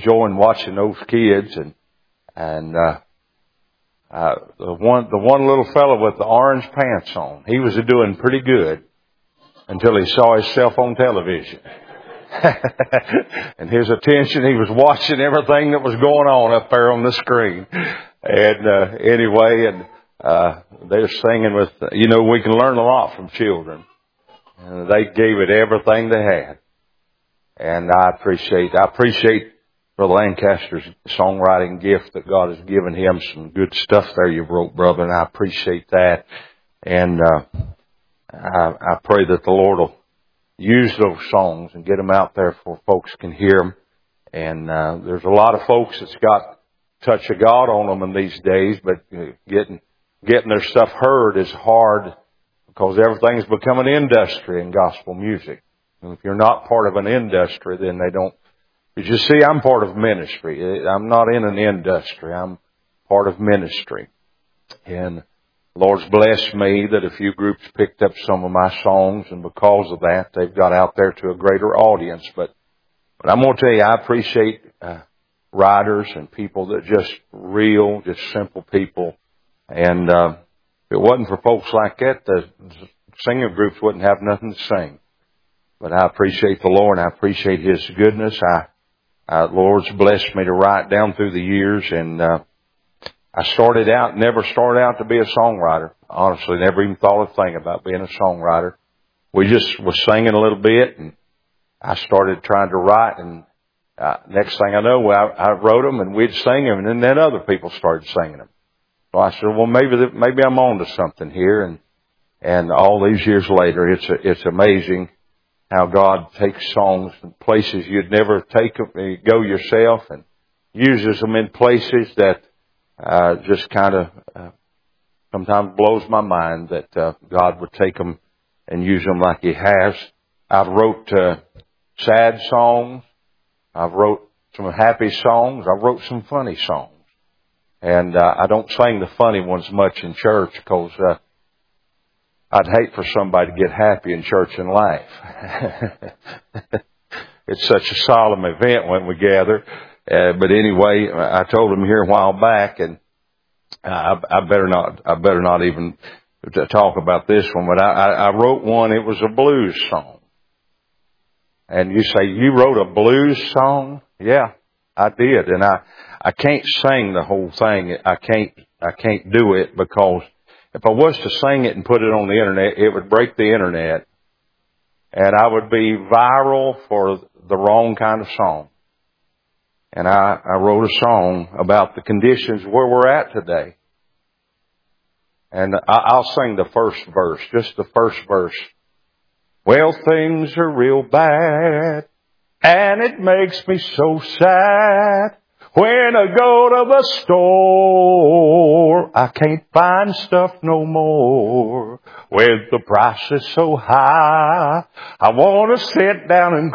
enjoying watching those kids and the one little fellow with the orange pants on, he was doing pretty good until he saw himself on television. And his attention, he was watching everything that was going on up there on the screen. And anyway, they're singing with, we can learn a lot from children. And they gave it everything they had. And I appreciate Brother Lancaster's songwriting gift that God has given him. Some good stuff there you wrote, brother, and I appreciate that. And I pray that the Lord will use those songs and get them out there so folks can hear them. And there's a lot of folks that's got touch of God on them in these days, but getting their stuff heard is hard because everything's become an industry in gospel music. And if you're not part of an industry, then they don't. You see, I'm part of ministry. I'm not in an industry. I'm part of ministry. And the Lord's blessed me that a few groups picked up some of my songs, and because of that, they've got out there to a greater audience. But I'm going to tell you, I appreciate writers and people that just real, just simple people. And if it wasn't for folks like that, the singing groups wouldn't have nothing to sing. But I appreciate the Lord, and I appreciate His goodness. The Lord's blessed me to write down through the years, and I never started out to be a songwriter. Honestly, never even thought a thing about being a songwriter. We just was singing a little bit, and I started trying to write, and next thing I know, I wrote them, and we'd sing them, and then other people started singing them. So I said, well, maybe I'm on to something here, and all these years later, it's amazing how God takes songs in places you'd never go yourself, and uses them in places that just kind of sometimes blows my mind that God would take them and use them like He has. I've wrote sad songs. I've wrote some happy songs. I've wrote some funny songs. And I don't sing the funny ones much in church because I'd hate for somebody to get happy in church and laugh. It's such a solemn event when we gather. But anyway, I told him here a while back, and I better not even talk about this one, but I wrote one. It was a blues song. And you say, you wrote a blues song? Yeah, I did. And I can't sing the whole thing. I can't do it because if I was to sing it and put it on the internet, it would break the internet. And I would be viral for the wrong kind of song. And I wrote a song about the conditions where we're at today. And I'll sing the first verse, just the first verse. Well, things are real bad, and it makes me so sad. When I go to the store, I can't find stuff no more. With the prices so high, I want to sit down and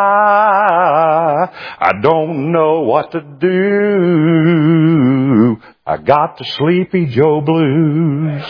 cry. I don't know what to do. I got the Sleepy Joe blues.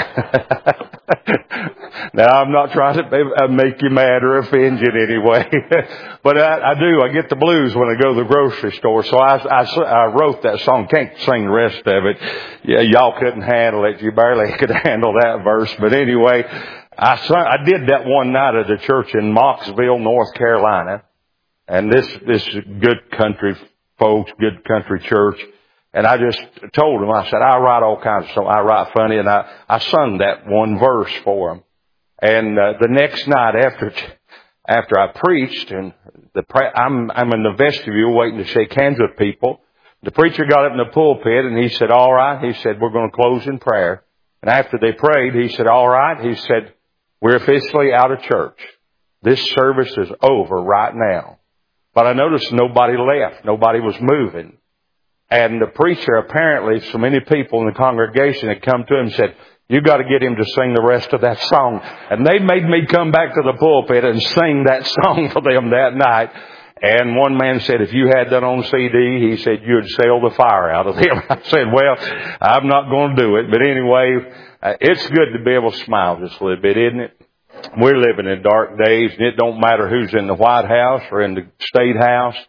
Now, I'm not trying to make you mad or offend you in any way. But I do. I get the blues when I go to the grocery store. So I wrote that song. Can't sing the rest of it. Yeah, y'all couldn't handle it. You barely could handle that verse. But anyway, I did that one night at a church in Mocksville, North Carolina. And this good country folks, good country church. And I just told them, I said, I write all kinds of songs. I write funny, and I sung that one verse for them. And the next night after I preached, and I'm in the vestibule waiting to shake hands with people. The preacher got up in the pulpit, and he said, all right. He said, we're going to close in prayer. And after they prayed, he said, all right. He said, we're officially out of church. This service is over right now. But I noticed nobody left. Nobody was moving. And the preacher, apparently, so many people in the congregation had come to him and said, you got to get him to sing the rest of that song. And they made me come back to the pulpit and sing that song for them that night. And one man said, if you had that on CD, he said, you'd sell the fire out of them. I said, well, I'm not going to do it. But anyway, it's good to be able to smile just a little bit, isn't it? We're living in dark days, and it don't matter who's in the White House or in the State House.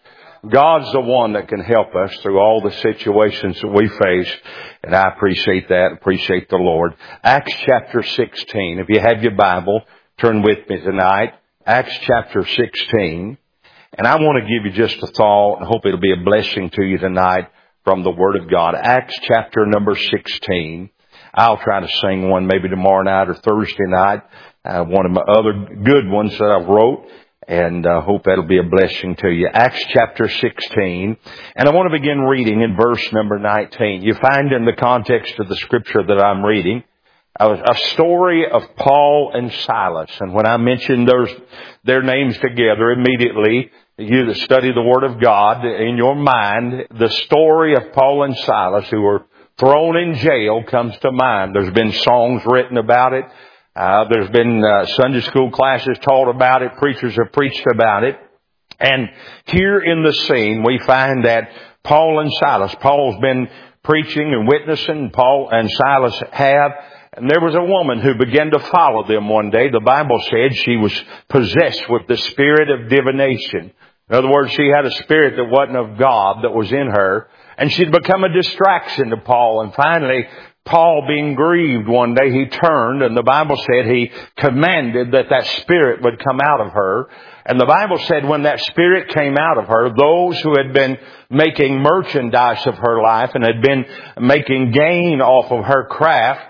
God's the one that can help us through all the situations that we face. And I appreciate that. Appreciate the Lord. Acts chapter 16. If you have your Bible, turn with me tonight. Acts chapter 16. And I want to give you just a thought and hope it'll be a blessing to you tonight from the Word of God. Acts chapter number 16. I'll try to sing one maybe tomorrow night or Thursday night. One of my other good ones that I've wrote. And I hope that'll be a blessing to you. Acts chapter 16. And I want to begin reading in verse number 19. You find in the context of the scripture that I'm reading a story of Paul and Silas. And when I mention their names together, immediately you that study the Word of God, in your mind, the story of Paul and Silas who were thrown in jail comes to mind. There's been songs written about it. There's been Sunday school classes taught about it. Preachers have preached about it. And here in the scene, we find that Paul and Silas, Paul's been preaching and witnessing, Paul and Silas have. And there was a woman who began to follow them one day. The Bible said she was possessed with the spirit of divination. In other words, she had a spirit that wasn't of God that was in her. And she'd become a distraction to Paul. And finally, Paul, being grieved one day, he turned, and the Bible said he commanded that spirit would come out of her. And the Bible said when that spirit came out of her, those who had been making merchandise of her life and had been making gain off of her craft,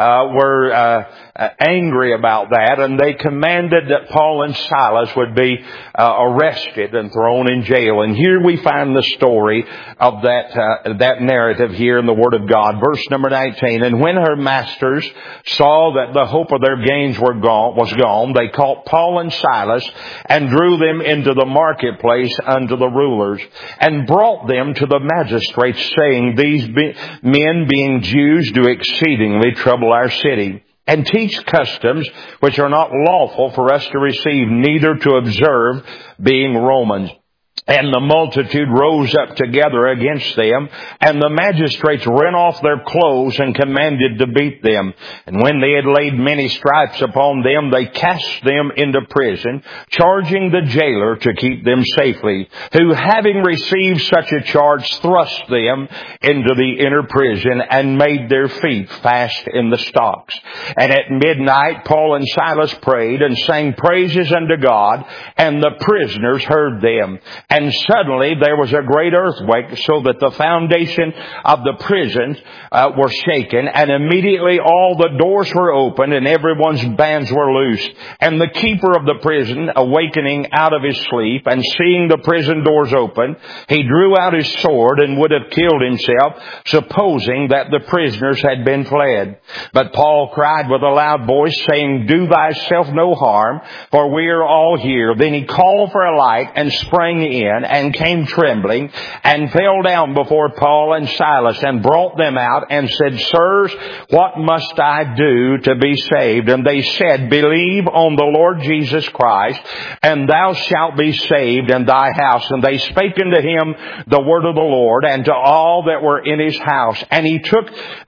were angry about that, and they commanded that Paul and Silas would be arrested and thrown in jail. And here we find the story of that narrative here in the Word of God. Verse number 19. And when her masters saw that the hope of their gains was gone, they caught Paul and Silas and drew them into the marketplace unto the rulers, and brought them to the magistrates, saying, These men, being Jews, do exceedingly trouble our city, and teach customs which are not lawful for us to receive, neither to observe, being Romans. And the multitude rose up together against them, and the magistrates rent off their clothes and commanded to beat them. And when they had laid many stripes upon them, they cast them into prison, charging the jailer to keep them safely, who, having received such a charge, thrust them into the inner prison and made their feet fast in the stocks. And at midnight Paul and Silas prayed and sang praises unto God, and the prisoners heard them. And suddenly there was a great earthquake, so that the foundation of the prisons were shaken, and immediately all the doors were opened, and everyone's bands were loosed. And the keeper of the prison, awakening out of his sleep, and seeing the prison doors open, he drew out his sword and would have killed himself, supposing that the prisoners had been fled. But Paul cried with a loud voice, saying, Do thyself no harm, for we are all here. Then he called for a light and sprang in, and came trembling, and fell down before Paul and Silas, and brought them out, and said, Sirs, what must I do to be saved? And they said, Believe on the Lord Jesus Christ, and thou shalt be saved, and thy house. And they spake unto him the word of the Lord, and to all that were in his house. And he took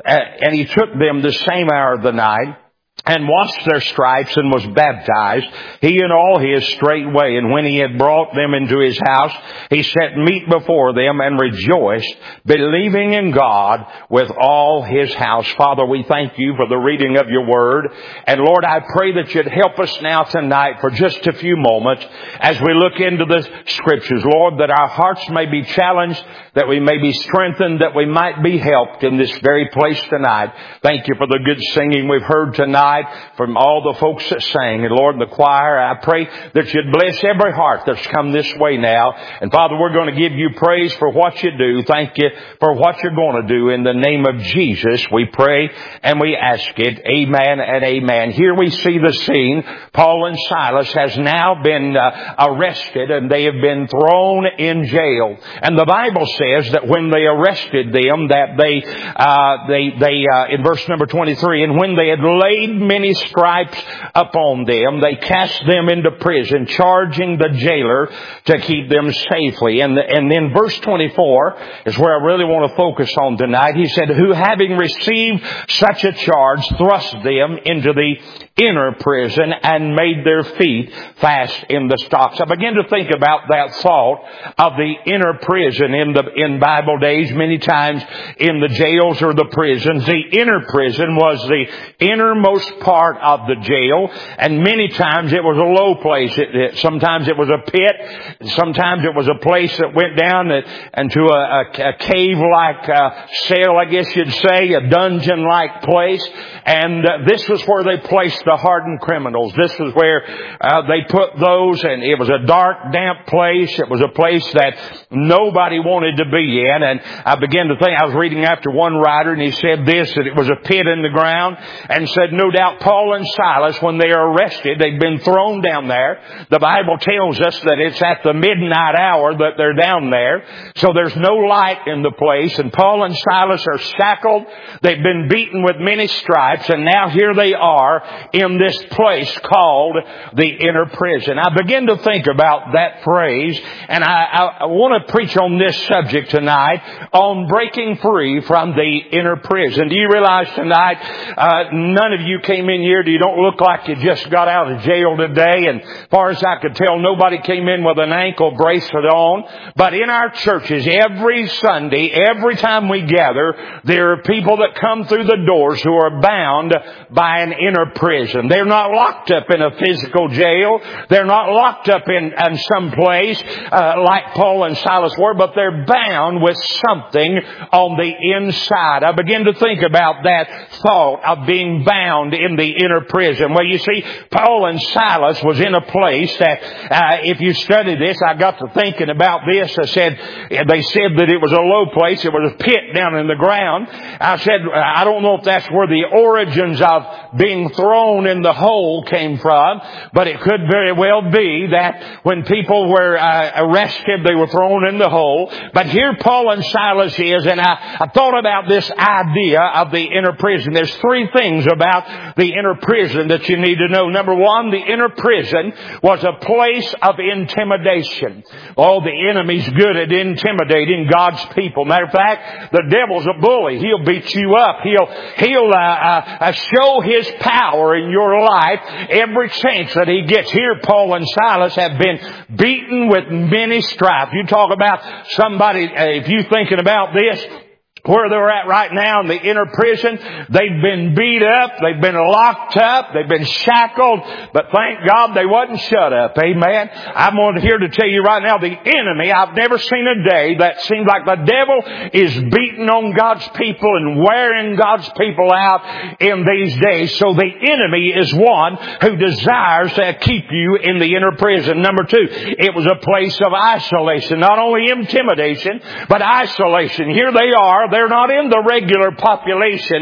them the same hour of the night, and washed their stripes, and was baptized, he and all his straightway. And when he had brought them into his house, he set meat before them, and rejoiced, believing in God with all his house. Father, we thank you for the reading of your word. And Lord, I pray that you'd help us now tonight for just a few moments as we look into the scriptures. Lord, that our hearts may be challenged, that we may be strengthened, that we might be helped in this very place tonight. Thank you for the good singing we've heard tonight from all the folks that sang. And Lord, the choir, I pray that you'd bless every heart that's come this way now. And Father, we're going to give you praise for what you do. Thank you for what you're going to do. In the name of Jesus, we pray and we ask it. Amen and amen. Here we see the scene. Paul and Silas has now been arrested, and they have been thrown in jail. And the Bible says that when they arrested them, that they in verse number 23, and when they had laid many stripes upon them, they cast them into prison, charging the jailer to keep them safely. And then verse 24 is where I really want to focus on tonight. He said, Who having received such a charge, thrust them into the inner prison and made their feet fast in the stocks. I began to think about that thought of the inner prison in Bible days. Many times in the jails or the prisons, the inner prison was the innermost part of the jail, and many times it was a low place. Sometimes it was a pit. Sometimes it was a place that went down into a cave-like cell, I guess you'd say, a dungeon-like place. And this was where they placed the hardened criminals. This was where they put those, and it was a dark, damp place. It was a place that nobody wanted to be in. And I began to think, I was reading after one writer, and he said this, that it was a pit in the ground, and said no doubt Paul and Silas, when they are arrested, they've been thrown down there. The Bible tells us that it's at the midnight hour that they're down there. So there's no light in the place, and Paul and Silas are shackled. They've been beaten with many stripes, and now here they are in this place called the inner prison. I begin to think about that phrase, and I want to preach on this subject tonight, on breaking free from the inner prison. Do you realize tonight, none of you came in here, you don't look like you just got out of jail today, and as far as I could tell, nobody came in with an ankle bracelet on. But in our churches, every Sunday, every time we gather, there are people that come through the doors who are bound by an inner prison. They're not locked up in a physical jail. They're not locked up in some place like Paul and Silas were, but they're bound with something on the inside. I begin to think about that thought of being bound in the inner prison. Well, you see, Paul and Silas was in a place that, if you study this, I got to thinking about this. They said that it was a low place. It was a pit down in the ground. I said, I don't know if that's where the origins of being thrown in the hole came from, but it could very well be that when people were arrested, they were thrown in the hole. But here Paul and Silas is, and I thought about this idea of the inner prison. There's three things about the inner prison that you need to know. Number one, the inner prison was a place of intimidation. Oh, the enemy's good at intimidating God's people. Matter of fact, the devil's a bully. He'll beat you up. He'll show his power in your life every chance that he gets. Here, Paul and Silas have been beaten with many stripes. You talk about somebody, if you're thinking about this, where they're at right now in the inner prison, they've been beat up, they've been locked up, they've been shackled, but thank God they wasn't shut up. Amen. I'm here to tell you right now, the enemy, I've never seen a day that seems like the devil is beating on God's people and wearing God's people out in these days. So the enemy is one who desires to keep you in the inner prison. Number two, it was a place of isolation, not only intimidation, but isolation. Here they are. They're not in the regular population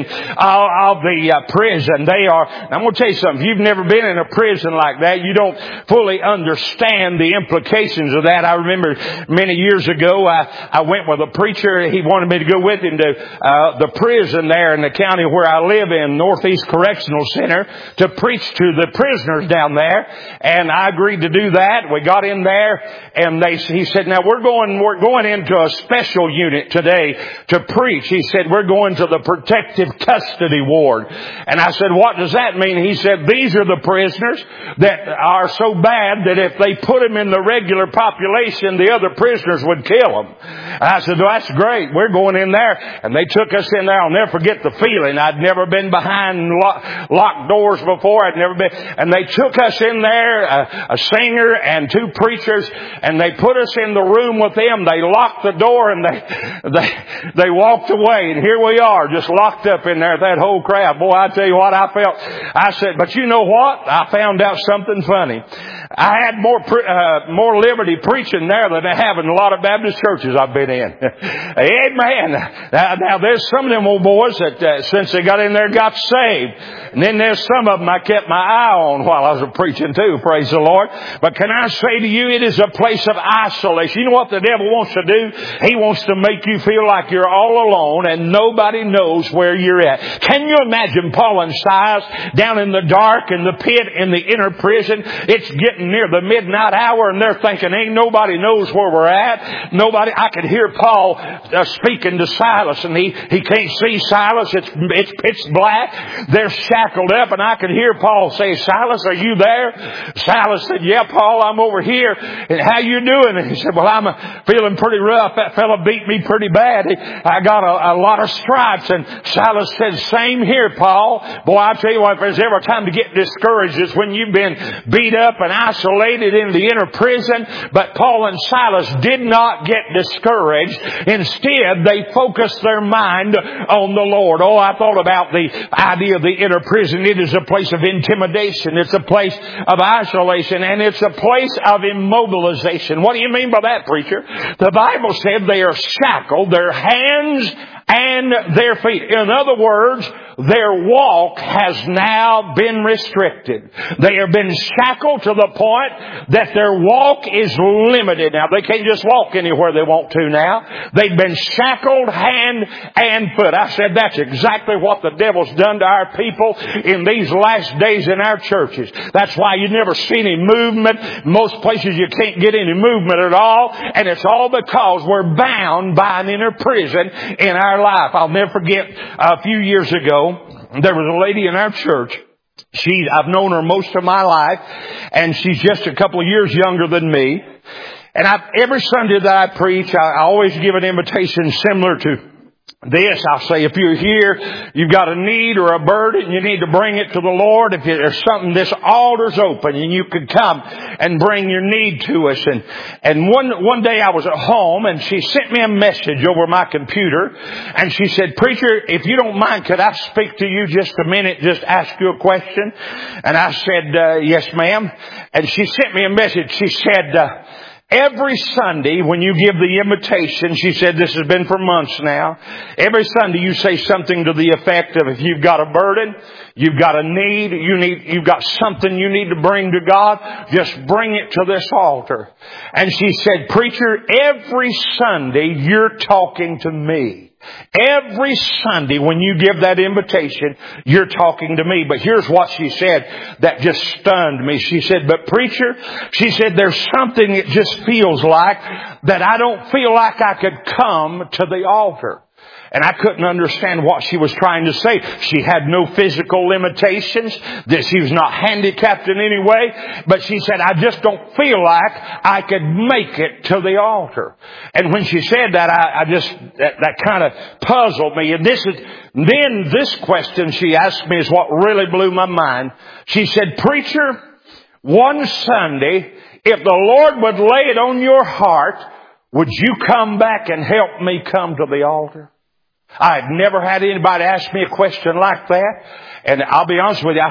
of the prison. They are. I'm going to tell you something. If you've never been in a prison like that, you don't fully understand the implications of that. I remember many years ago, I went with a preacher. He wanted me to go with him to the prison there in the county where I live in, Northeast Correctional Center, to preach to the prisoners down there. And I agreed to do that. We got in there, and he said, "Now we're going into a special unit today to preach." He said, "We're going to the protective custody ward." And I said, "What does that mean?" He said, "These are the prisoners that are so bad that if they put them in the regular population, the other prisoners would kill them." And I said, "Well, that's great. We're going in there." And they took us in there. I'll never forget the feeling. I'd never been behind locked doors before. I'd never been. And they took us in there, a singer and two preachers, and they put us in the room with them. They locked the door, and they walked away, and here we are, just locked up in there, that whole crowd. Boy, I tell you what, I felt. I said, but you know what? I found out something funny. I had more liberty preaching there than I have in a lot of Baptist churches I've been in. Amen. Now there's some of them old boys that since they got in there got saved. And then there's some of them I kept my eye on while I was preaching too, praise the Lord. But can I say to you, it is a place of isolation. You know what the devil wants to do? He wants to make you feel like you're all alone and nobody knows where you're at. Can you imagine Paul and Silas down in the dark, in the pit, in the inner prison? It's getting getting near the midnight hour and they're thinking, ain't nobody knows where we're at. Nobody. I could hear Paul speaking to Silas, and he can't see Silas. It's pitch black. They're shackled up, and I could hear Paul say, Silas, are you there? Silas said, yeah, Paul, I'm over here. And how you doing? And he said, well, I'm feeling pretty rough. That fella beat me pretty bad. I got a lot of stripes. And Silas said, same here, Paul. Boy, I tell you what, if there's ever a time to get discouraged, it's when you've been beat up and isolated in the inner prison. But Paul and Silas did not get discouraged. Instead, they focused their mind on the Lord. Oh, I thought about the idea of the inner prison. It is a place of intimidation. It's a place of isolation. And it's a place of immobilization. What do you mean by that, preacher? The Bible said they are shackled, their hands and their feet. In other words, their walk has now been restricted. They have been shackled to the point that their walk is limited. Now, they can't just walk anywhere they want to now. They've been shackled hand and foot. I said that's exactly what the devil's done to our people in these last days in our churches. That's why you never see any movement. Most places you can't get any movement at all. And it's all because we're bound by an inner prison in our life. I'll never forget a few years ago, there was a lady in our church. I've known her most of my life, and she's just a couple of years younger than me. And every Sunday that I preach, I always give an invitation similar to this. I'll say, if you're here, you've got a need or a burden, you need to bring it to the Lord. If there's something, this altar's open and you can come and bring your need to us. And one day I was at home and she sent me a message over my computer, and she said, preacher, if you don't mind, could I speak to you just a minute, just ask you a question? And I said, yes, ma'am. And she sent me a message. She said, every Sunday when you give the invitation, she said, this has been for months now, every Sunday you say something to the effect of, if you've got a burden, you've got a need, you've got something you need to bring to God, just bring it to this altar. And she said, preacher, every Sunday you're talking to me. Every Sunday when you give that invitation, you're talking to me. But here's what she said that just stunned me. She said, but preacher, she said, there's something that just feels like that I don't feel like I could come to the altar. And I couldn't understand what she was trying to say. She had no physical limitations, that she was not handicapped in any way. But she said, I just don't feel like I could make it to the altar. And when she said that, that kind of puzzled me. And then this question she asked me is what really blew my mind. She said, preacher, one Sunday, if the Lord would lay it on your heart, would you come back and help me come to the altar? I had never had anybody ask me a question like that. And I'll be honest with you,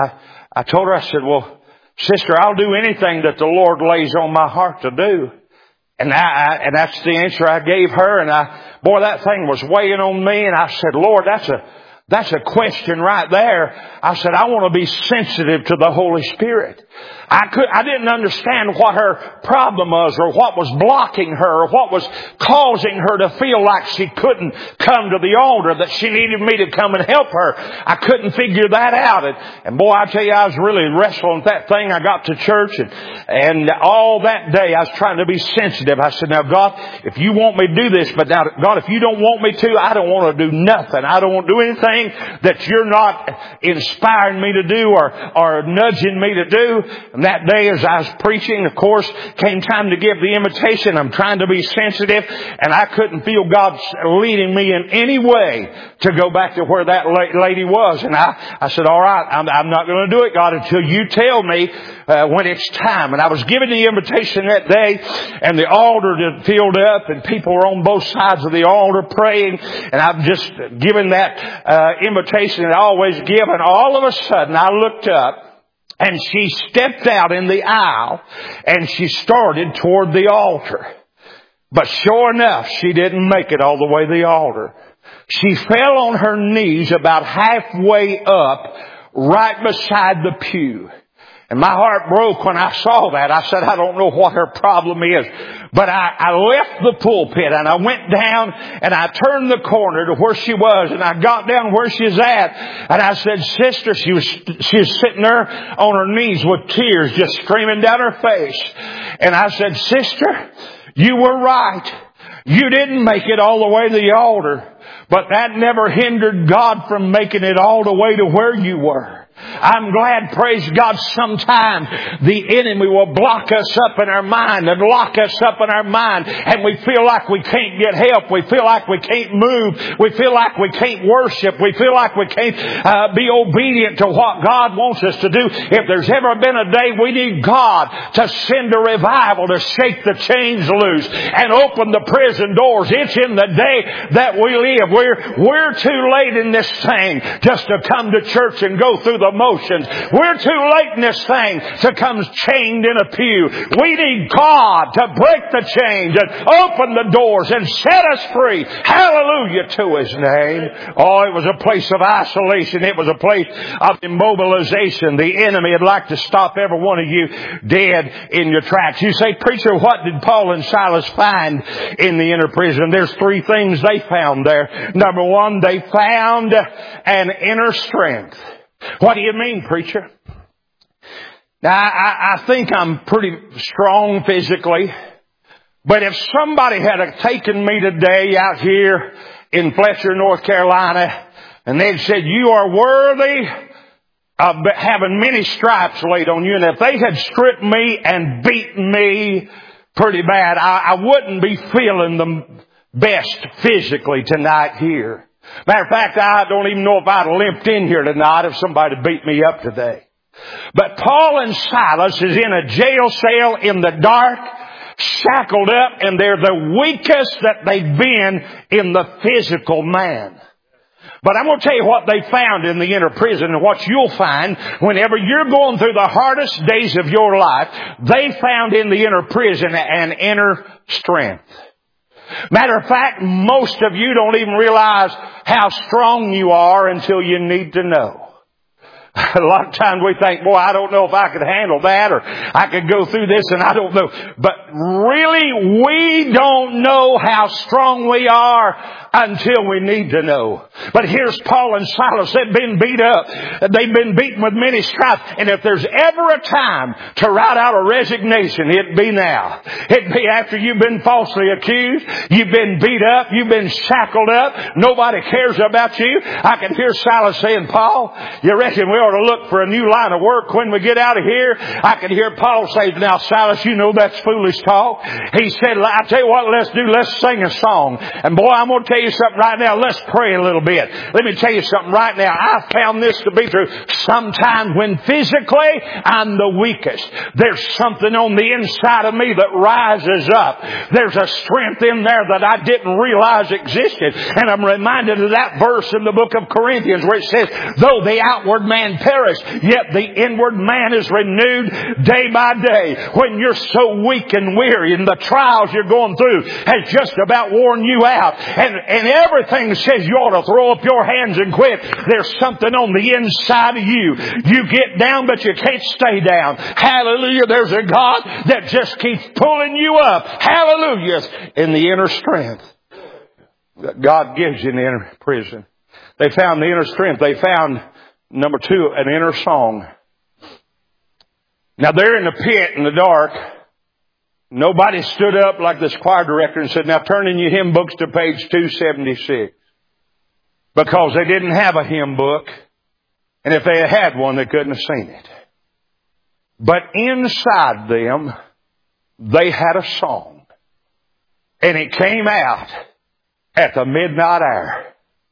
I told her, I said, well, sister, I'll do anything that the Lord lays on my heart to do. And that's the answer I gave her. And boy, that thing was weighing on me. And I said, Lord, that's a question right there. I said, I want to be sensitive to the Holy Spirit. I didn't understand what her problem was, or what was blocking her, or what was causing her to feel like she couldn't come to the altar, that she needed me to come and help her. I couldn't figure that out. And boy, I tell you, I was really wrestling with that thing. I got to church and all that day I was trying to be sensitive. I said, now God, if you want me to do this, but now God, if you don't want me to, I don't want to do nothing. I don't want to do anything that you're not inspiring me to do or nudging me to do. And that day as I was preaching, of course, came time to give the invitation. I'm trying to be sensitive, and I couldn't feel God leading me in any way to go back to where that lady was. And I said, all right, I'm not going to do it, God, until you tell me when it's time. And I was given the invitation that day, and the altar filled up, and people were on both sides of the altar praying, and I've just given that invitation that I always give, and all of a sudden I looked up, and she stepped out in the aisle and she started toward the altar. But sure enough, she didn't make it all the way to the altar. She fell on her knees about halfway up, right beside the pew. And my heart broke when I saw that. I said, I don't know what her problem is. But I left the pulpit and I went down and I turned the corner to where she was and I got down where she's at. And I said, sister, she was sitting there on her knees with tears just streaming down her face. And I said, sister, you were right. You didn't make it all the way to the altar. But that never hindered God from making it all the way to where you were. I'm glad, praise God, sometimes the enemy will block us up in our mind and lock us up in our mind, and we feel like we can't get help. We feel like we can't move. We feel like we can't worship. We feel like we can't be obedient to what God wants us to do. If there's ever been a day we need God to send a revival to shake the chains loose and open the prison doors, it's in the day that we live. We're too late in this thing just to come to church and go through the motions. We're too late in this thing to come chained in a pew. We need God to break the chains and open the doors and set us free. Hallelujah to His name. Oh, it was a place of isolation. It was a place of immobilization. The enemy would like to stop every one of you dead in your tracks. You say, preacher, what did Paul and Silas find in the inner prison? There's three things they found there. Number one, they found an inner strength. What do you mean, preacher? Now, I think I'm pretty strong physically. But if somebody had taken me today out here in Fletcher, North Carolina, and they'd said, you are worthy of having many stripes laid on you, and if they had stripped me and beaten me pretty bad, I wouldn't be feeling the best physically tonight here. Matter of fact, I don't even know if I'd have limped in here tonight if somebody beat me up today. But Paul and Silas is in a jail cell in the dark, shackled up, and they're the weakest that they've been in the physical man. But I'm going to tell you what they found in the inner prison, and what you'll find whenever you're going through the hardest days of your life. They found in the inner prison an inner strength. Matter of fact, most of you don't even realize how strong you are until you need to know. A lot of times we think, boy, I don't know if I could handle that, or I could go through this, and I don't know. But really, we don't know how strong we are until we need to know. But here's Paul and Silas. They've been beat up. They've been beaten with many stripes. And if there's ever a time to write out a resignation, it'd be now. It'd be after you've been falsely accused. You've been beat up. You've been shackled up. Nobody cares about you. I can hear Silas saying, Paul, you reckon we ought to look for a new line of work when we get out of here? I can hear Paul say, now Silas, you know that's foolish talk. He said, I tell you what, let's sing a song. And boy, I'm going to tell you something right now. Let's pray a little bit. Let me tell you something right now. I found this to be true. Sometimes when physically I'm the weakest, there's something on the inside of me that rises up. There's a strength in there that I didn't realize existed. And I'm reminded of that verse in the book of Corinthians where it says, though the outward man perish, yet the inward man is renewed day by day. When you're so weak and weary and the trials you're going through has just about worn you out, and everything says you ought to throw up your hands and quit, there's something on the inside of you. You get down, but you can't stay down. Hallelujah. There's a God that just keeps pulling you up. Hallelujah. In the inner strength that God gives you in the inner prison. They found the inner strength. They found, number two, an inner song. Now they're in the pit in the dark. Nobody stood up like this choir director and said, now turn in your hymn books to page 276. Because they didn't have a hymn book. And if they had had one, they couldn't have seen it. But inside them, they had a song. And it came out at the midnight hour.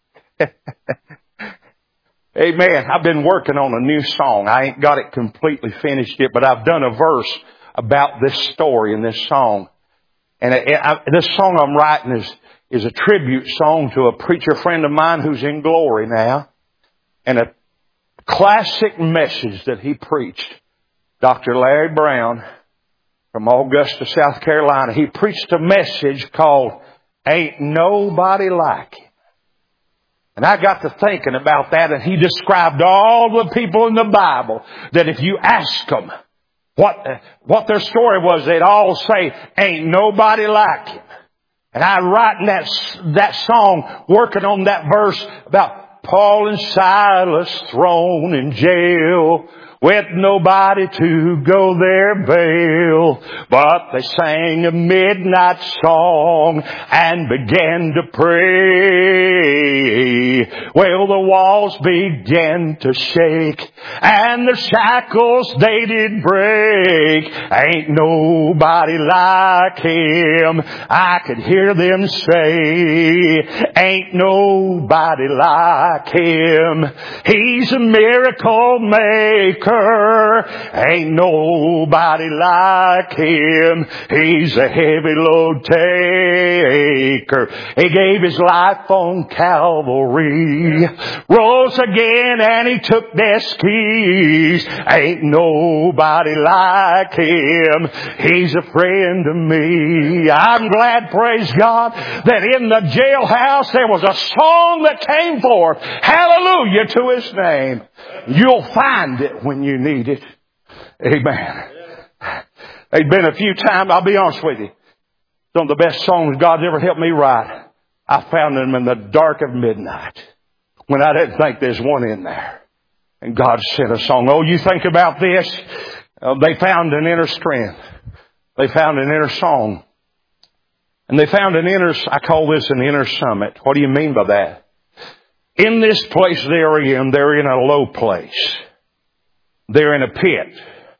Amen. I've been working on a new song. I ain't got it completely finished yet, but I've done a verse about this story in this song. And this song I'm writing is a tribute song to a preacher friend of mine who's in glory now. And a classic message that he preached. Dr. Larry Brown from Augusta, South Carolina. He preached a message called Ain't Nobody Like Him. And I got to thinking about that, and he described all the people in the Bible that if you ask them what their story was, they'd all say, ain't nobody like him. And I writing that song, working on that verse about Paul and Silas thrown in jail, with nobody to go their bail. But they sang a midnight song and began to pray. Well, the walls began to shake and the shackles they did break. Ain't nobody like him. I could hear them say, ain't nobody like him. He's a miracle maker. Ain't nobody like him. He's a heavy load taker. He gave his life on Calvary, rose again and he took death's keys. Ain't nobody like him. He's a friend to me. I'm glad, praise God, that in the jailhouse there was a song that came forth. Hallelujah to his name. You'll find it when you need it. Amen. There's been a few times, I'll be honest with you, some of the best songs God's ever helped me write, I found them in the dark of midnight when I didn't think there's one in there. And God sent a song. Oh, you think about this? They found an inner strength. They found an inner song. And they found an inner, I call this an inner summit. What do you mean by that? In this place they're in a low place. They're in a pit.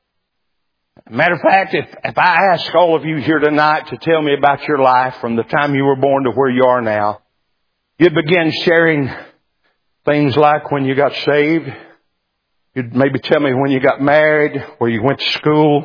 Matter of fact, if I ask all of you here tonight to tell me about your life from the time you were born to where you are now, you'd begin sharing things like when you got saved. You'd maybe tell me when you got married, where you went to school,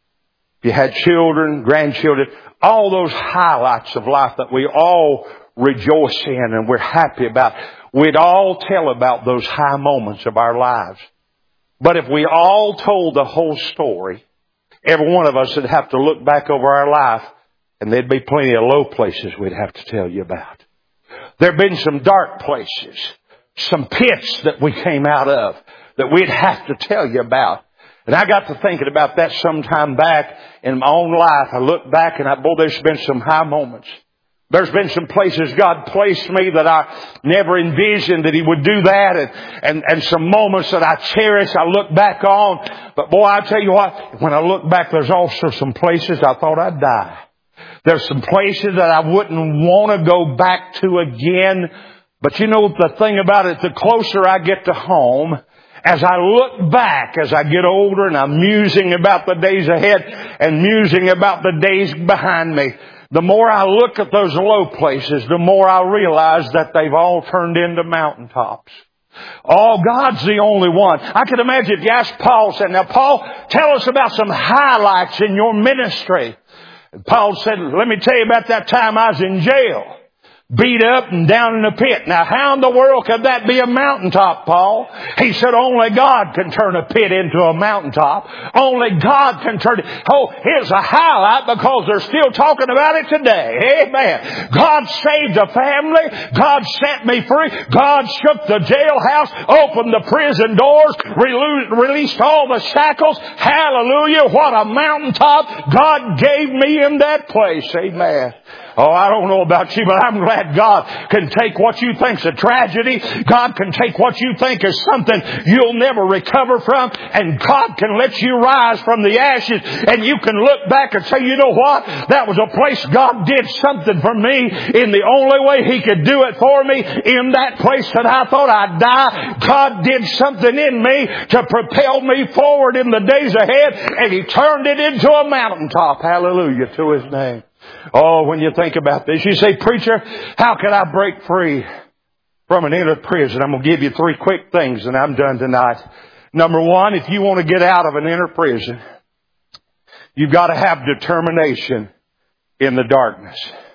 if you had children, grandchildren, all those highlights of life that we all rejoice in and we're happy about. We'd all tell about those high moments of our lives. But if we all told the whole story, every one of us would have to look back over our life and there'd be plenty of low places we'd have to tell you about. There've been some dark places, some pits that we came out of that we'd have to tell you about. And I got to thinking about that sometime back in my own life. I look back and there's been some high moments. There's been some places God placed me that I never envisioned that He would do that, and some moments that I cherish, I look back on. But boy, I tell you what, when I look back, there's also some places I thought I'd die. There's some places that I wouldn't want to go back to again. But you know the thing about it, the closer I get to home, as I look back, as I get older and I'm musing about the days ahead and musing about the days behind me, the more I look at those low places, the more I realize that they've all turned into mountaintops. Oh, God's the only one. I can imagine if you ask Paul, said, now Paul, tell us about some highlights in your ministry. And Paul said, let me tell you about that time I was in jail. Beat up and down in a pit. Now, how in the world could that be a mountaintop, Paul? He said, only God can turn a pit into a mountaintop. Only God can turn it. Oh, here's a highlight because they're still talking about it today. Amen. God saved a family. God set me free. God shook the jailhouse, opened the prison doors, released all the shackles. Hallelujah. What a mountaintop God gave me in that place. Amen. Oh, I don't know about you, but I'm glad God can take what you think's a tragedy. God can take what you think is something you'll never recover from. And God can let you rise from the ashes. And you can look back and say, you know what? That was a place God did something for me in the only way He could do it for me. In that place that I thought I'd die, God did something in me to propel me forward in the days ahead. And He turned it into a mountaintop. Hallelujah to His name. Oh, when you think about this, you say, preacher, how can I break free from an inner prison? I'm going to give you 3 quick things and I'm done tonight. Number 1, if you want to get out of an inner prison, you've got to have determination in the darkness.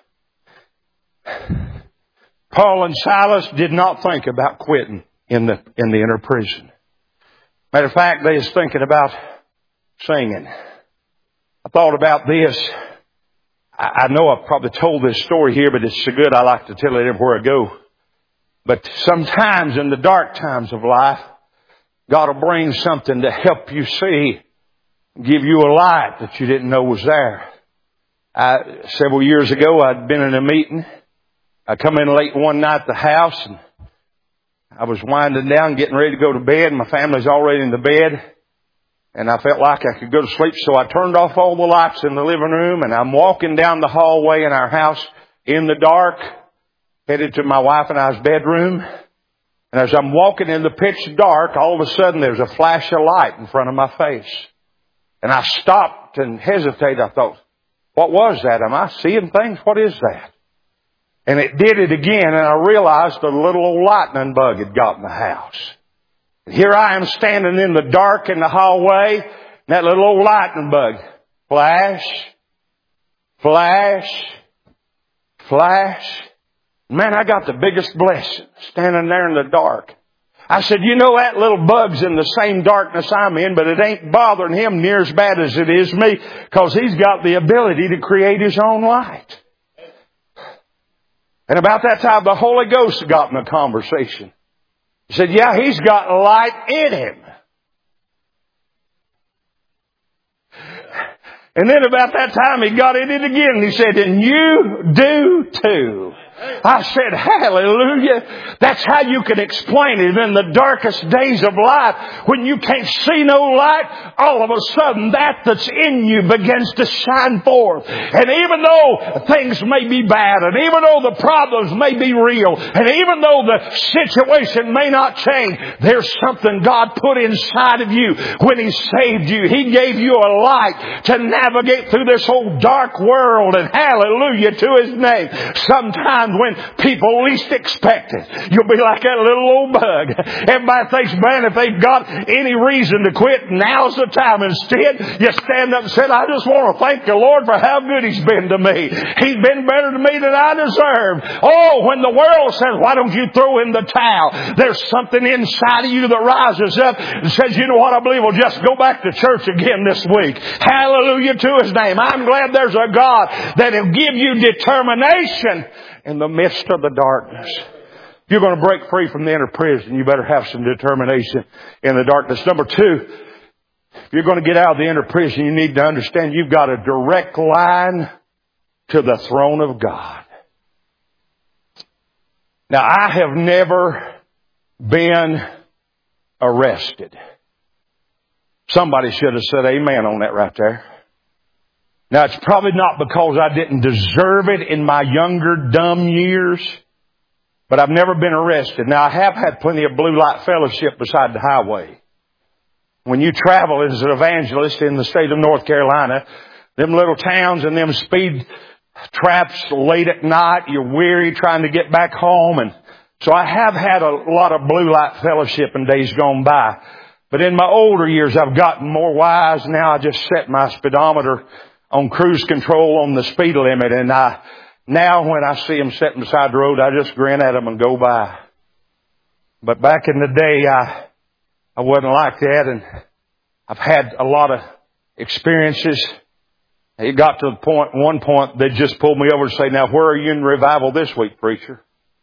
Paul and Silas did not think about quitting in the inner prison. Matter of fact, they was thinking about singing. I thought about this. I know I've probably told this story here, but it's so good I like to tell it everywhere I go. But sometimes in the dark times of life, God will bring something to help you see, give you a light that you didn't know was there. Several years ago, I'd been in a meeting. I come in late one night at the house, and I was winding down, getting ready to go to bed. My family's already in the bed, and I felt like I could go to sleep, so I turned off all the lights in the living room, and I'm walking down the hallway in our house in the dark, headed to my wife and I's bedroom. And as I'm walking in the pitch dark, all of a sudden there's a flash of light in front of my face. And I stopped and hesitated. I thought, what was that? Am I seeing things? What is that? And it did it again, and I realized a little old lightning bug had got in the house. And here I am standing in the dark in the hallway, and that little old lightning bug, flash, flash, flash. Man, I got the biggest blessing standing there in the dark. I said, you know, that little bug's in the same darkness I'm in, but it ain't bothering him near as bad as it is me, because he's got the ability to create his own light. And about that time, the Holy Ghost got in a conversation. He said, yeah, he's got light in him. And then about that time, he got in it again. He said, and you do too. I said, hallelujah. That's how you can explain it in the darkest days of life. When you can't see no light, all of a sudden that's in you begins to shine forth. And even though things may be bad, and even though the problems may be real, and even though the situation may not change, there's something God put inside of you when He saved you. He gave you a light to navigate through this whole dark world. And hallelujah to His name. Sometimes when people least expect it, you'll be like that little old bug. Everybody thinks, man, if they've got any reason to quit, now's the time. Instead, you stand up and say, I just want to thank the Lord for how good He's been to me. He's been better to me than I deserve. Oh, when the world says, why don't you throw in the towel? There's something inside of you that rises up and says, you know what, I believe we'll just go back to church again this week. Hallelujah to His name. I'm glad there's a God that will give you determination in the midst of the darkness. If you're going to break free from the inner prison, you better have some determination in the darkness. Number two, if you're going to get out of the inner prison, you need to understand you've got a direct line to the throne of God. Now, I have never been arrested. Somebody should have said amen on that right there. Now, it's probably not because I didn't deserve it in my younger, dumb years, but I've never been arrested. Now, I have had plenty of blue light fellowship beside the highway. When you travel as an evangelist in the state of North Carolina, them little towns and them speed traps late at night, you're weary trying to get back home. And so I have had a lot of blue light fellowship in days gone by. But in my older years, I've gotten more wise. Now I just set my speedometer on cruise control on the speed limit. And now when I see them sitting beside the road, I just grin at them and go by. But back in the day, I wasn't like that. And I've had a lot of experiences. It got to the point, one point, they just pulled me over and say, now where are you in revival this week, preacher?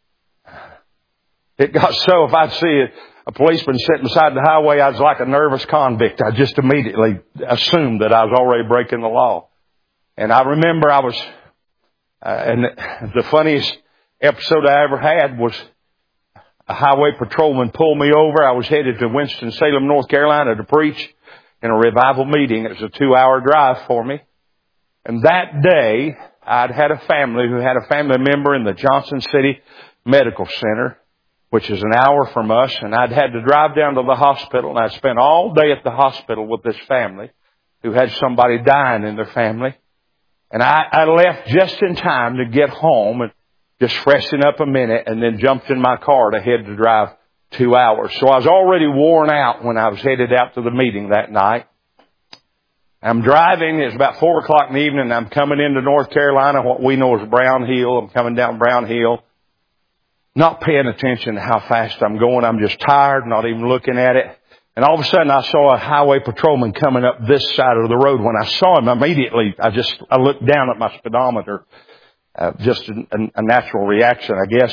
It got so if I'd see a policeman sitting beside the highway, I was like a nervous convict. I just immediately assumed that I was already breaking the law. And I remember and the funniest episode I ever had was a highway patrolman pulled me over. I was headed to Winston-Salem, North Carolina to preach in a revival meeting. It was a 2-hour drive for me. And that day, I'd had a family who had a family member in the Johnson City Medical Center, which is an hour from us, and I'd had to drive down to the hospital, and I'd spent all day at the hospital with this family who had somebody dying in their family. And I left just in time to get home and just freshen up a minute and then jumped in my car to head to drive 2 hours. So I was already worn out when I was headed out to the meeting that night. I'm driving. It's about 4 o'clock in the evening. I'm coming into North Carolina, what we know as Brown Hill. I'm coming down Brown Hill. Not paying attention to how fast I'm going. I'm just tired, not even looking at it. And all of a sudden I saw a highway patrolman coming up this side of the road. When I saw him, immediately I looked down at my speedometer. Just a natural reaction, I guess.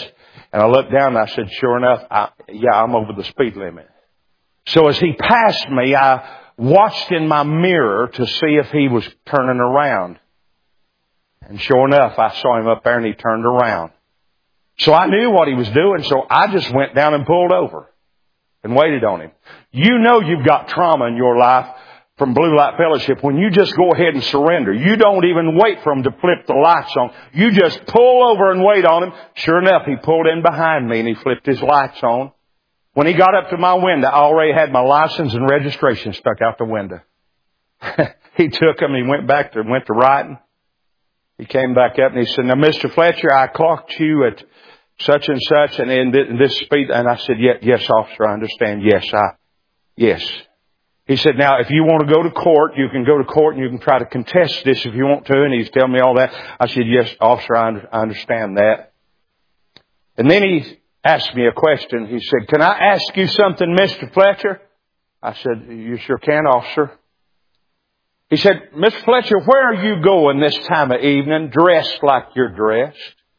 And I looked down and I said, sure enough, I'm over the speed limit. So as he passed me, I watched in my mirror to see if he was turning around. And sure enough, I saw him up there and he turned around. So I knew what he was doing, so I just went down and pulled over and waited on him. You know you've got trauma in your life from Blue Light Fellowship when you just go ahead and surrender. You don't even wait for him to flip the lights on. You just pull over and wait on him. Sure enough, he pulled in behind me and he flipped his lights on. When he got up to my window, I already had my license and registration stuck out the window. He took them and he went to writing. He came back up and he said, now, Mr. Fletcher, I clocked you at such and such and in this speed. And I said, yes, officer, I understand. Yes. He said, now, if you want to go to court, you can go to court and you can try to contest this if you want to. And he's telling me all that. I said, yes, officer, I understand that. And then he asked me a question. He said, can I ask you something, Mr. Fletcher? I said, you sure can, officer. He said, Mr. Fletcher, where are you going this time of evening dressed like you're dressed?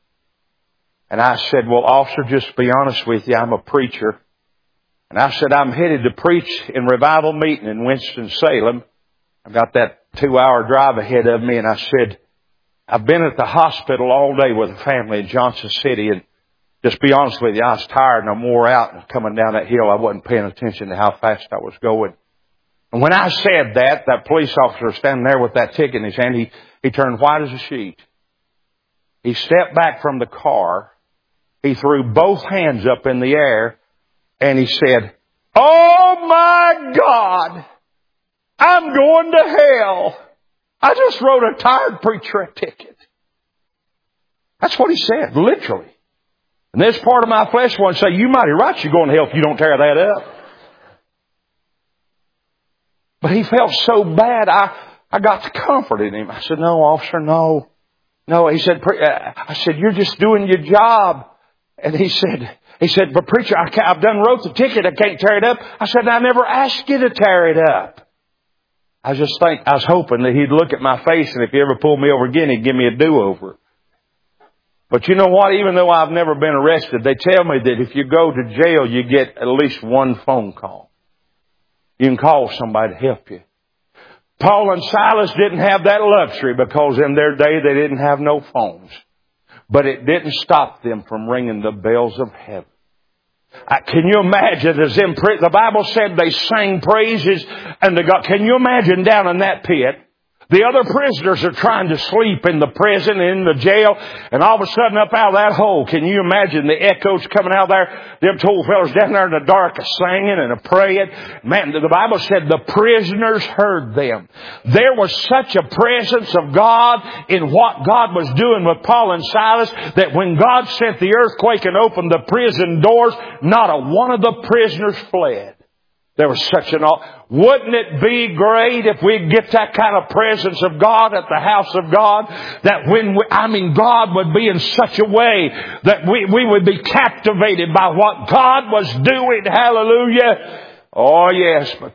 And I said, well, officer, just to be honest with you, I'm a preacher. And I said, I'm headed to preach in revival meeting in Winston-Salem. I've got that 2-hour drive ahead of me. And I said, I've been at the hospital all day with a family in Johnson City. And just be honest with you, I was tired and I'm wore out. And coming down that hill, I wasn't paying attention to how fast I was going. And when I said that police officer standing there with that ticket in his hand, he turned white as a sheet. He stepped back from the car. He threw both hands up in the air and he said, oh my God, I'm going to hell. I just wrote a tired preacher a ticket. That's what he said, literally. And this part of my flesh wants to say, you mighty right you're going to hell if you don't tear that up. But he felt so bad, I got to comforting him. I said, no, officer, no. No, he said, I said, you're just doing your job. And he said, but preacher, I've done wrote the ticket, I can't tear it up. I said, I never asked you to tear it up. I was hoping that he'd look at my face and if he ever pulled me over again, he'd give me a do-over. But you know what? Even though I've never been arrested, they tell me that if you go to jail, you get at least one phone call. You can call somebody to help you. Paul and Silas didn't have that luxury because in their day they didn't have no phones. But it didn't stop them from ringing the bells of heaven. Can you imagine as in the Bible said they sang praises and to God. Can you imagine down in that pit? The other prisoners are trying to sleep in the prison, in the jail, and all of a sudden up out of that hole, can you imagine the echoes coming out there? Them two old fellows down there in the dark a singing and a praying. Man, the Bible said the prisoners heard them. There was such a presence of God in what God was doing with Paul and Silas that when God sent the earthquake and opened the prison doors, not a one of the prisoners fled. There was such an awe. Wouldn't it be great if we get that kind of presence of God at the house of God? That God would be in such a way that we would be captivated by what God was doing. Hallelujah. Oh yes, but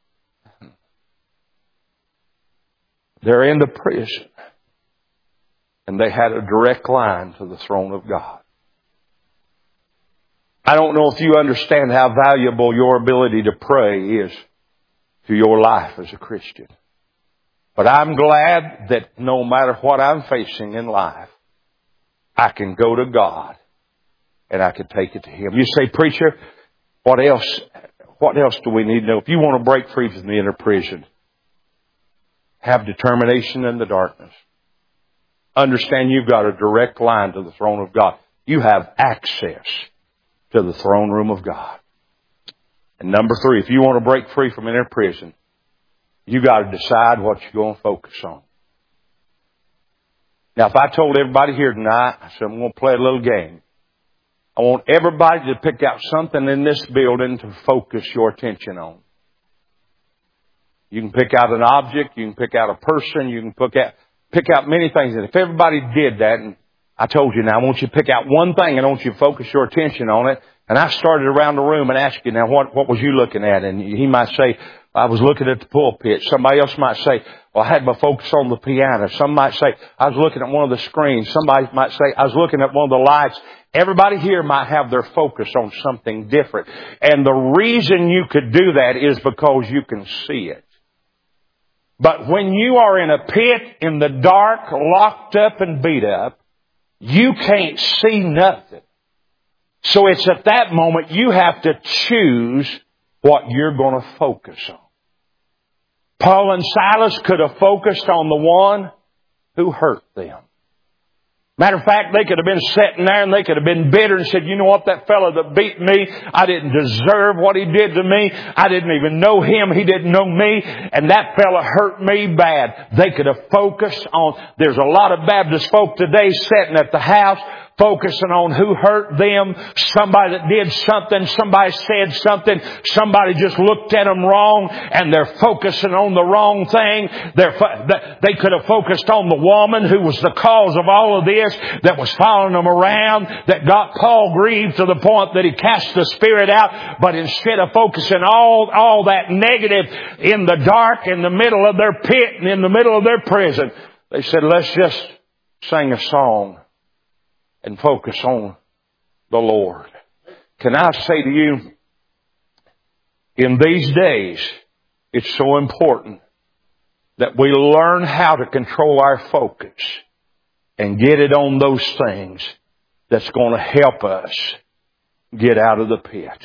they're in the prison. And they had a direct line to the throne of God. I don't know if you understand how valuable your ability to pray is to your life as a Christian. But I'm glad that no matter what I'm facing in life, I can go to God and I can take it to Him. You say, preacher, what else do we need to know? If you want to break free from the inner prison, have determination in the darkness. Understand you've got a direct line to the throne of God. You have access to the throne room of God. And number 3, if you want to break free from inner prison, you got to decide what you're going to focus on. Now, if I told everybody here tonight, I said, I'm going to play a little game. I want everybody to pick out something in this building to focus your attention on. You can pick out an object, you can pick out a person, you can pick out many things. And if everybody did that, and I told you now, I want you to pick out one thing and I want you to focus your attention on it. And I started around the room and asked you, now what was you looking at? And he might say, I was looking at the pulpit. Somebody else might say, well, I had my focus on the piano. Some might say, I was looking at one of the screens. Somebody might say, I was looking at one of the lights. Everybody here might have their focus on something different. And the reason you could do that is because you can see it. But when you are in a pit, in the dark, locked up and beat up, you can't see nothing. So it's at that moment you have to choose what you're going to focus on. Paul and Silas could have focused on the one who hurt them. Matter of fact, they could have been sitting there and they could have been bitter and said, you know what, that fellow that beat me, I didn't deserve what he did to me. I didn't even know him. He didn't know me. And that fellow hurt me bad. They could have focused on, there's a lot of Baptist folk today sitting at the house focusing on who hurt them, somebody that did something, somebody said something, somebody just looked at them wrong, and they're focusing on the wrong thing. They could have focused on the woman who was the cause of all of this, that was following them around, that got Paul grieved to the point that he cast the spirit out. But instead of focusing all that negative in the dark, in the middle of their pit and in the middle of their prison, they said, let's just sing a song and focus on the Lord. Can I say to you, in these days, it's so important that we learn how to control our focus and get it on those things that's going to help us get out of the pit.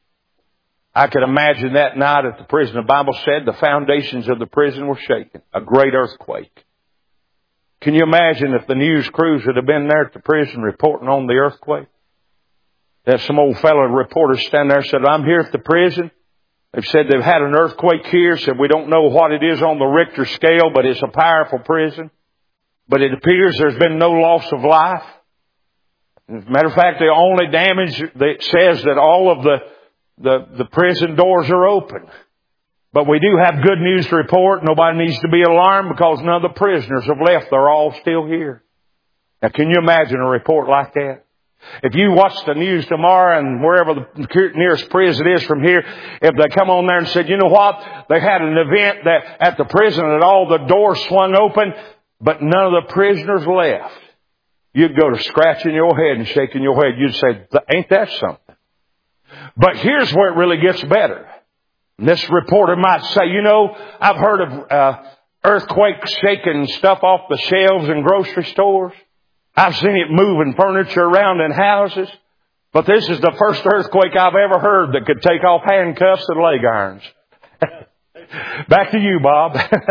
I could imagine that night at the prison. The Bible said the foundations of the prison were shaken. A great earthquake. Can you imagine if the news crews would have been there at the prison reporting on the earthquake? There's some old fellow reporters standing there and said, I'm here at the prison. They've said they've had an earthquake here. Said we don't know what it is on the Richter scale, but it's a powerful prison. But it appears there's been no loss of life. As a matter of fact, the only damage that says that all of the prison doors are open. But we do have good news to report. Nobody needs to be alarmed because none of the prisoners have left. They're all still here. Now, can you imagine a report like that? If you watch the news tomorrow and wherever the nearest prison is from here, if they come on there and said, you know what, they had an event that at the prison that all the doors swung open, but none of the prisoners left, you'd go to scratching your head and shaking your head. You'd say, ain't that something? But here's where it really gets better. And this reporter might say, you know, I've heard of earthquakes shaking stuff off the shelves in grocery stores. I've seen it moving furniture around in houses. But this is the first earthquake I've ever heard that could take off handcuffs and leg irons. Back to you, Bob.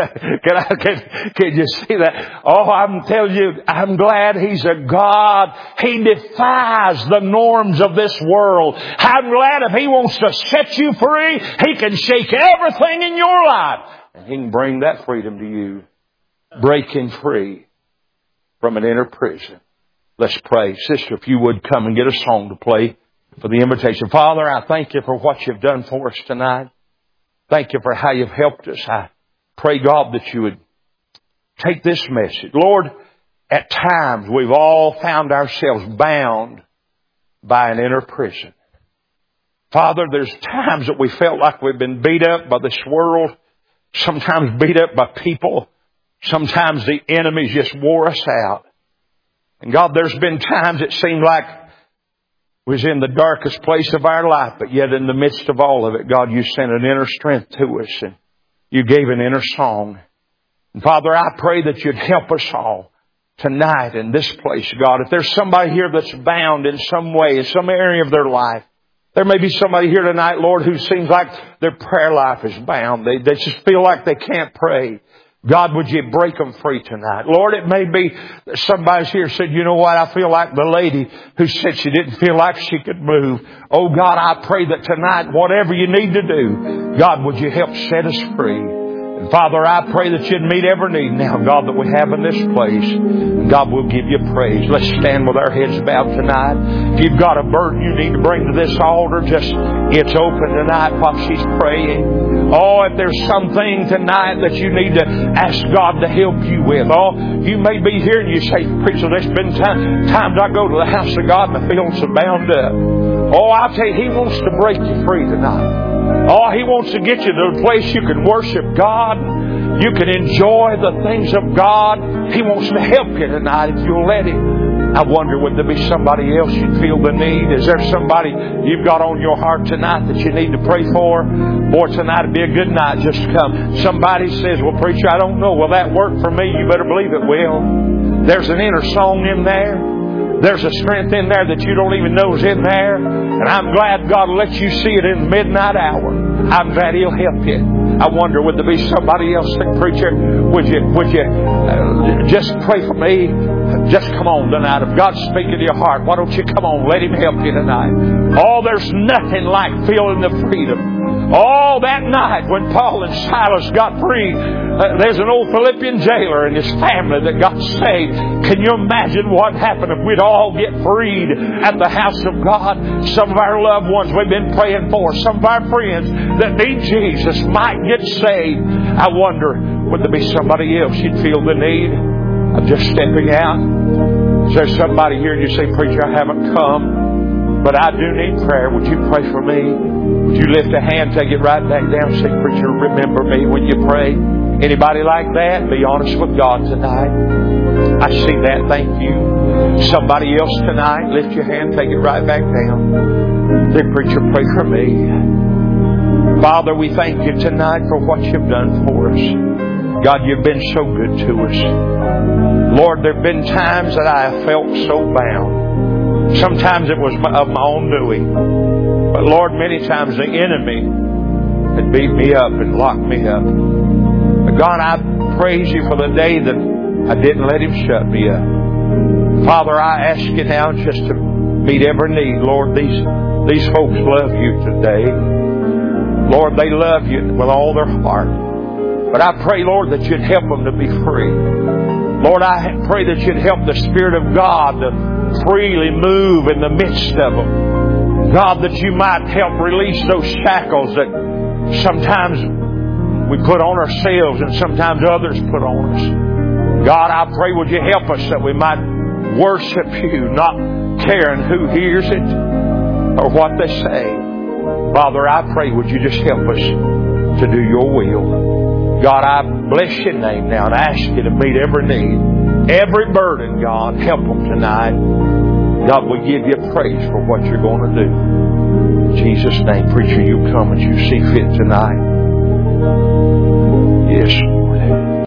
Can you see that? Oh, I'm telling you, I'm glad He's a God. He defies the norms of this world. I'm glad if He wants to set you free, He can shake everything in your life. And He can bring that freedom to you. Breaking free from an inner prison. Let's pray. Sister, if you would come and get a song to play for the invitation. Father, I thank You for what You've done for us tonight. Thank You for how You've helped us. I pray, God, that You would take this message. Lord, at times we've all found ourselves bound by an inner prison. Father, there's times that we felt like we've been beat up by this world, sometimes beat up by people. Sometimes the enemy just wore us out. And God, there's been times it seemed like we was in the darkest place of our life, but yet in the midst of all of it, God, You sent an inner strength to us and You gave an inner song. And Father, I pray that You'd help us all tonight in this place, God. If there's somebody here that's bound in some way, in some area of their life, there may be somebody here tonight, Lord, who seems like their prayer life is bound. They just feel like they can't pray. God, would You break them free tonight? Lord, it may be that somebody's here said, you know what, I feel like the lady who said she didn't feel like she could move. Oh God, I pray that tonight, whatever You need to do, God, would You help set us free? And Father, I pray that You'd meet every need now, God, that we have in this place. And God, we'll give You praise. Let's stand with our heads bowed tonight. If you've got a burden you need to bring to this altar, it's open tonight while she's praying. Oh, if there's something tonight that you need to ask God to help you with. Oh, you may be here and you say, preacher, there's been times I go to the house of God and I feel so bound up. Oh, I'll tell you, He wants to break you free tonight. Oh, He wants to get you to a place you can worship God. You can enjoy the things of God. He wants to help you tonight if you'll let Him. I wonder, would there be somebody else you'd feel the need? Is there somebody you've got on your heart tonight that you need to pray for? Boy, tonight would be a good night just to come. Somebody says, well, preacher, I don't know. Will that work for me? You better believe it will. There's an inner song in there. There's a strength in there that you don't even know is in there. And I'm glad God lets you see it in the midnight hour. I'm glad He'll help you. I wonder, would there be somebody else that, preacher, would you just pray for me? Just come on tonight. If God's speaking to your heart, why don't you come on? Let Him help you tonight. Oh, there's nothing like feeling the freedom. Oh, that night when Paul and Silas got free, there's an old Philippian jailer and his family that got saved. Can you imagine what happened if we'd all get freed at the house of God? Some of our loved ones we've been praying for, some of our friends that need Jesus might get saved. I wonder, would there be somebody else you'd feel the need of just stepping out? Is there somebody here and you say, preacher, I haven't come, but I do need prayer. Would you pray for me? Would you lift a hand, take it right back down, say, preacher, remember me when you pray? Anybody like that? Be honest with God tonight. I see that. Thank you. Somebody else tonight, lift your hand, take it right back down. Say, preacher, pray for me. Father, we thank you tonight for what you've done for us. God, you've been so good to us. Lord, there have been times that I have felt so bound. Sometimes it was of my own doing. But Lord, many times the enemy had beat me up and locked me up. But God, I praise you for the day that I didn't let him shut me up. Father, I ask you now just to meet every need. Lord, these folks love you today. Lord, they love you with all their heart. But I pray, Lord, that you'd help them to be free. Lord, I pray that you'd help the Spirit of God to freely move in the midst of them. God, that you might help release those shackles that sometimes we put on ourselves and sometimes others put on us. God, I pray, would you help us that we might worship you, not caring who hears it or what they say. Father, I pray, would you just help us to do your will. God, I bless your name now and ask you to meet every need, every burden, God. Help them tonight. God, we give you praise for what you're going to do. In Jesus' name, preacher, you come as you see fit tonight. Yes.